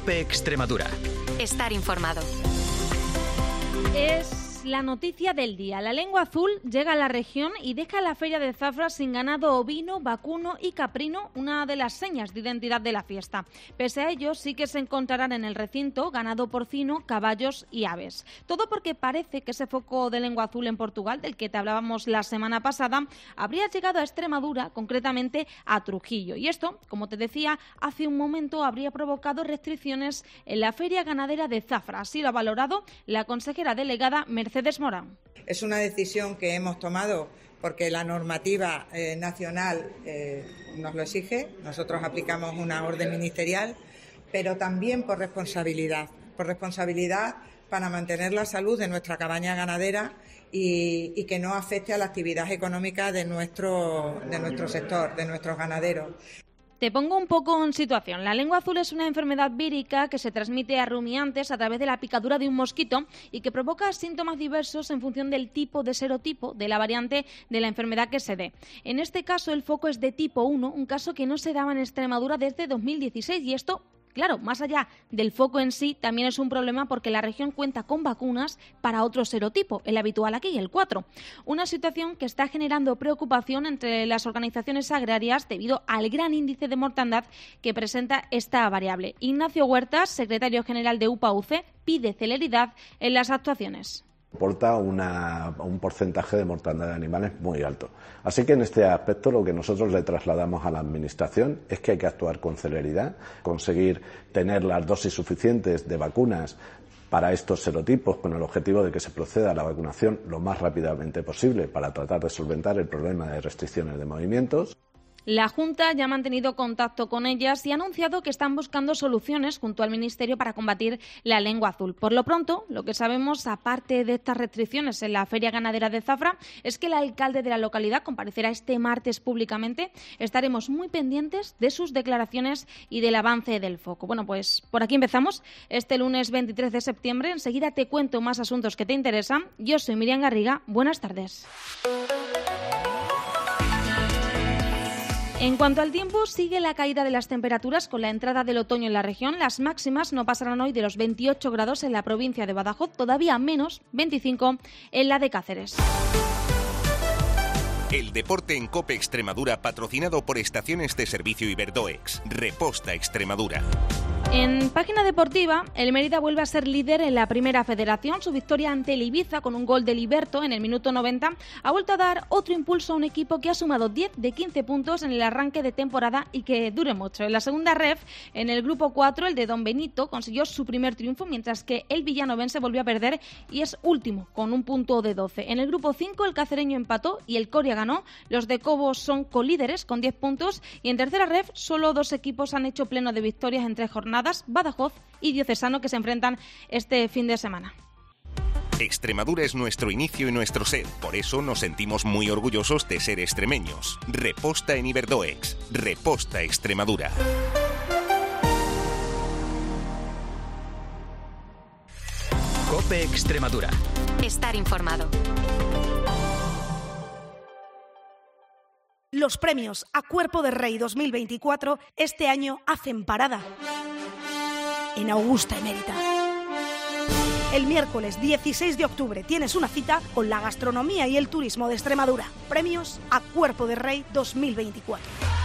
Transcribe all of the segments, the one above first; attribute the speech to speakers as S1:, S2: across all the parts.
S1: COPE Extremadura.
S2: Estar informado.
S3: Es la noticia del día. La lengua azul llega a la región y deja la feria de Zafra sin ganado ovino, vacuno y caprino, una de las señas de identidad de la fiesta. Pese a ello, sí que se encontrarán en el recinto ganado porcino, caballos y aves. Todo porque parece que ese foco de lengua azul en Portugal, del que te hablábamos la semana pasada, habría llegado a Extremadura, concretamente a Trujillo. Y esto, como te decía, hace un momento habría provocado restricciones en la feria ganadera de Zafra. Así lo ha valorado la consejera delegada Mercedes Morán.
S4: Es una decisión que hemos tomado porque la normativa nacional nos lo exige. Nosotros aplicamos una orden ministerial, pero también por responsabilidad para mantener la salud de nuestra cabaña ganadera y que no afecte a la actividad económica de nuestro sector, de nuestros ganaderos.
S3: Te pongo un poco en situación. La lengua azul es una enfermedad vírica que se transmite a rumiantes a través de la picadura de un mosquito y que provoca síntomas diversos en función del tipo de serotipo de la variante de la enfermedad que se dé. En este caso, el foco es de tipo 1, un caso que no se daba en Extremadura desde 2016 y esto, claro, más allá del foco en sí, también es un problema porque la región cuenta con vacunas para otro serotipo, el habitual aquí, el 4. Una situación que está generando preocupación entre las organizaciones agrarias debido al gran índice de mortandad que presenta esta variable. Ignacio Huertas, secretario general de UPA-UC, pide celeridad en las actuaciones.
S5: Aporta un porcentaje de mortandad de animales muy alto. Así que en este aspecto lo que nosotros le trasladamos a la Administración es que hay que actuar con celeridad, conseguir tener las dosis suficientes de vacunas para estos serotipos con el objetivo de que se proceda a la vacunación lo más rápidamente posible para tratar de solventar el problema de restricciones de movimientos.
S3: La Junta ya ha mantenido contacto con ellas y ha anunciado que están buscando soluciones junto al Ministerio para combatir la lengua azul. Por lo pronto, lo que sabemos, aparte de estas restricciones en la Feria Ganadera de Zafra, es que el alcalde de la localidad comparecerá este martes públicamente. Estaremos muy pendientes de sus declaraciones y del avance del foco. Bueno, pues por aquí empezamos este lunes 23 de septiembre. Enseguida te cuento más asuntos que te interesan. Yo soy Miriam Garriga. Buenas tardes. En cuanto al tiempo, sigue la caída de las temperaturas con la entrada del otoño en la región. Las máximas no pasarán hoy de los 28 grados en la provincia de Badajoz, todavía menos, 25 en la de Cáceres.
S6: El deporte en COPE Extremadura, patrocinado por Estaciones de Servicio Iberdoex. Reposta Extremadura.
S3: En página deportiva, el Mérida vuelve a ser líder en la primera federación. Su victoria ante el Ibiza con un gol de Liberto en el minuto 90 ha vuelto a dar otro impulso a un equipo que ha sumado 10 de 15 puntos en el arranque de temporada y que dure mucho. En la segunda ref, en el grupo 4, el de Don Benito consiguió su primer triunfo, mientras que el villanovense volvió a perder y es último con un punto de 12. En el grupo 5, el cacereño empató y el Coria ganó. Los de Cobos son colíderes con 10 puntos y en tercera ref solo dos equipos han hecho pleno de victorias en 3 jornadas. Badajoz y Diocesano, que se enfrentan este fin de semana.
S6: Extremadura es nuestro inicio y nuestro ser, por eso nos sentimos muy orgullosos de ser extremeños. Reposta en Iberdoex. Reposta Extremadura.
S1: COPE Extremadura.
S2: Estar informado.
S7: Los premios a Cuerpo de Rey 2024 este año hacen parada en Augusta Emérita. El miércoles 16 de octubre tienes una cita con la gastronomía y el turismo de Extremadura. Premios a Cuerpo de Rey 2024.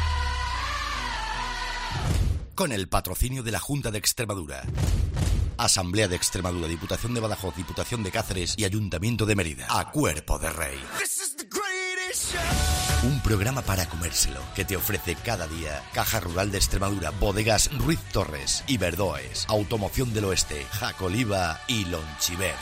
S8: Con el patrocinio de la Junta de Extremadura, Asamblea de Extremadura, Diputación de Badajoz, Diputación de Cáceres y Ayuntamiento de Mérida. A Cuerpo de Rey. Un programa para comérselo que te ofrece cada día Caja Rural de Extremadura, Bodegas Ruiz Torres, Iberdoes, Automoción del Oeste, Jacoliva y Lonchiver.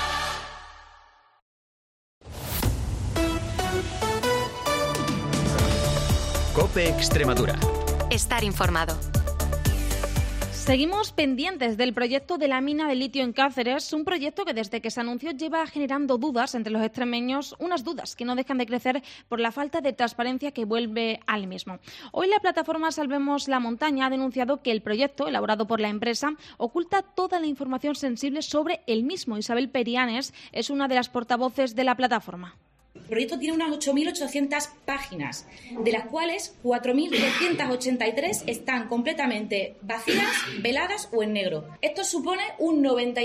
S1: COPE Extremadura.
S2: Estar informado.
S3: Seguimos pendientes del proyecto de la mina de litio en Cáceres, un proyecto que desde que se anunció lleva generando dudas entre los extremeños, unas dudas que no dejan de crecer por la falta de transparencia que vuelve al mismo. Hoy la plataforma Salvemos la Montaña ha denunciado que el proyecto, elaborado por la empresa, oculta toda la información sensible sobre el mismo. Isabel Perianes es una de las portavoces de la plataforma.
S9: proyecto tiene unas 8.800 páginas, de las cuales 4.383 están completamente vacías, veladas o en negro. Esto supone un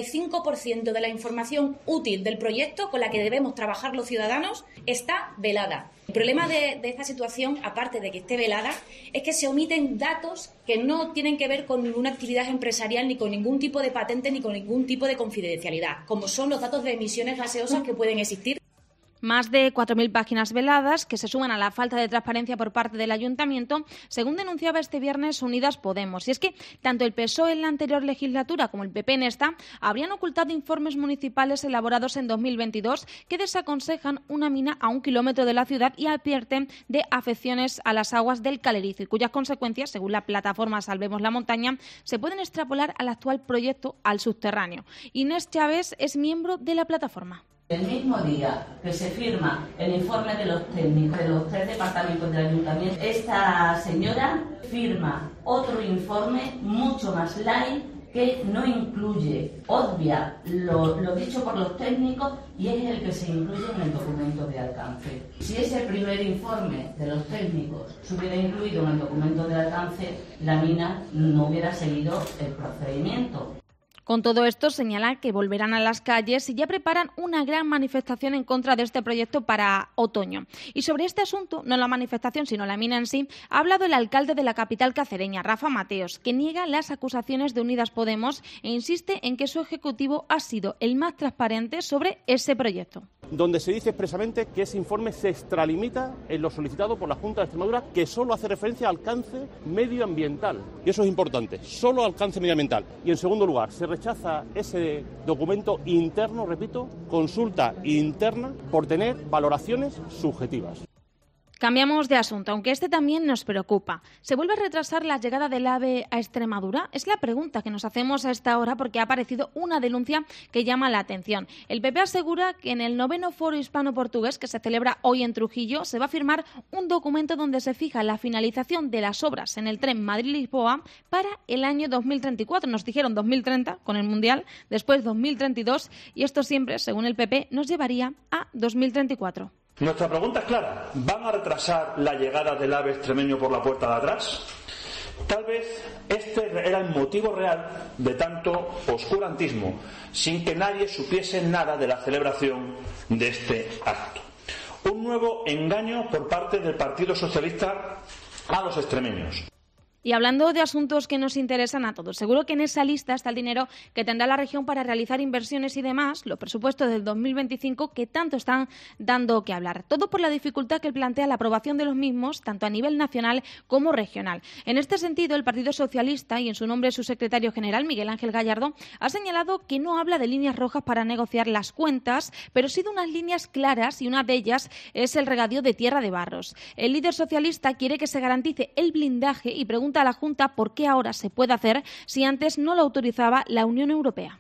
S9: 95% de la información útil del proyecto con la que debemos trabajar los ciudadanos está velada. El problema de esta situación, aparte de que esté velada, es que se omiten datos que no tienen que ver con ninguna actividad empresarial, ni con ningún tipo de patente, ni con ningún tipo de confidencialidad, como son los datos de emisiones gaseosas que pueden existir.
S3: Más de 4.000 páginas veladas que se suman a la falta de transparencia por parte del Ayuntamiento, según denunciaba este viernes Unidas Podemos. Y es que tanto el PSOE en la anterior legislatura como el PP en esta habrían ocultado informes municipales elaborados en 2022 que desaconsejan una mina a 1 kilómetro de la ciudad y advierten de afecciones a las aguas del Calerizo y cuyas consecuencias, según la plataforma Salvemos la Montaña, se pueden extrapolar al actual proyecto al subterráneo. Inés Chávez es miembro de la plataforma.
S10: El mismo día que se firma el informe de los técnicos de los 3 departamentos del Ayuntamiento, esta señora firma otro informe mucho más light que no incluye, obvia lo dicho por los técnicos y es el que se incluye en el documento de alcance. Si ese primer informe de los técnicos se hubiera incluido en el documento de alcance, la mina no hubiera seguido el procedimiento.
S3: Con todo esto, señalan que volverán a las calles y ya preparan una gran manifestación en contra de este proyecto para otoño. Y sobre este asunto, no la manifestación, sino la mina en sí, ha hablado el alcalde de la capital cacereña, Rafa Mateos, que niega las acusaciones de Unidas Podemos e insiste en que su ejecutivo ha sido el más transparente sobre ese proyecto.
S11: Donde se dice expresamente que ese informe se extralimita en lo solicitado por la Junta de Extremadura, que solo hace referencia al alcance medioambiental. Y eso es importante, solo alcance medioambiental. Y en segundo lugar, se rechaza ese documento interno, repito, consulta interna, por tener valoraciones subjetivas.
S3: Cambiamos de asunto, aunque este también nos preocupa. ¿Se vuelve a retrasar la llegada del AVE a Extremadura? Es la pregunta que nos hacemos a esta hora porque ha aparecido una denuncia que llama la atención. El PP asegura que en el 9º Foro Hispano-Portugués, que se celebra hoy en Trujillo, se va a firmar un documento donde se fija la finalización de las obras en el tren Madrid-Lisboa para el año 2034. Nos dijeron 2030 con el Mundial, después 2032 y esto siempre, según el PP, nos llevaría a 2034.
S12: Nuestra pregunta es clara. ¿Van a retrasar la llegada del AVE extremeño por la puerta de atrás? Tal vez este era el motivo real de tanto oscurantismo, sin que nadie supiese nada de la celebración de este acto. Un nuevo engaño por parte del Partido Socialista a los extremeños.
S3: Y hablando de asuntos que nos interesan a todos, seguro que en esa lista está el dinero que tendrá la región para realizar inversiones y demás, los presupuestos del 2025 que tanto están dando que hablar. Todo por la dificultad que plantea la aprobación de los mismos, tanto a nivel nacional como regional. En este sentido, el Partido Socialista, y en su nombre su secretario general, Miguel Ángel Gallardo, ha señalado que no habla de líneas rojas para negociar las cuentas, pero sí de unas líneas claras y una de ellas es el regadío de Tierra de Barros. El líder socialista quiere que se garantice el blindaje y pregunta a la Junta por qué ahora se puede hacer si antes no lo autorizaba la Unión Europea.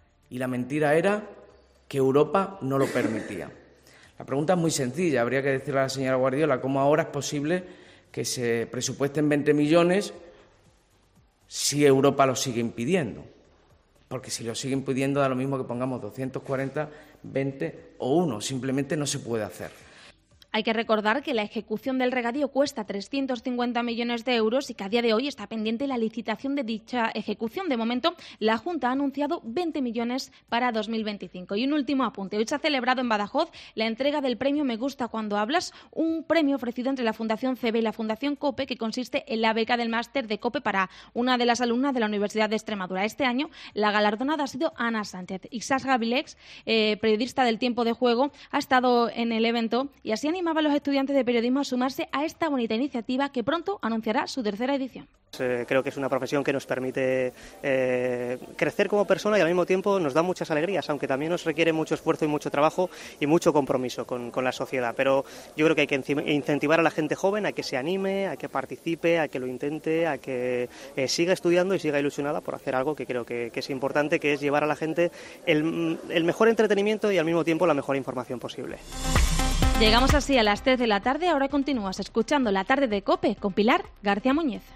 S13: Y la mentira era que Europa no lo permitía. La pregunta es muy sencilla, habría que decirle a la señora Guardiola cómo ahora es posible que se presupuesten 20 millones si Europa lo sigue impidiendo. Porque si lo sigue impidiendo da lo mismo que pongamos 240, 20 o 1, simplemente no se puede hacer.
S3: Hay que recordar que la ejecución del regadío cuesta 350 millones de euros y que a día de hoy está pendiente la licitación de dicha ejecución. De momento, la Junta ha anunciado 20 millones para 2025. Y un último apunte. Hoy se ha celebrado en Badajoz la entrega del premio Me Gusta Cuando Hablas, un premio ofrecido entre la Fundación CB y la Fundación COPE, que consiste en la beca del máster de COPE para una de las alumnas de la Universidad de Extremadura. Este año, la galardonada ha sido Ana Sánchez. Ixas Gabilex, periodista del Tiempo de Juego, ha estado en el evento y así animaba a los estudiantes de periodismo a sumarse a esta bonita iniciativa que pronto anunciará su tercera edición.
S14: Creo que es una profesión que nos permite crecer como persona y al mismo tiempo nos da muchas alegrías, aunque también nos requiere mucho esfuerzo y mucho trabajo y mucho compromiso con la sociedad. Pero yo creo que hay que incentivar a la gente joven a que se anime, a que participe, a que lo intente, a que siga estudiando y siga ilusionada por hacer algo que creo que es importante, que es llevar a la gente el mejor entretenimiento y al mismo tiempo la mejor información posible.
S3: Llegamos así a las 3 de la tarde. Ahora continúas escuchando La Tarde de COPE con Pilar García Muñiz.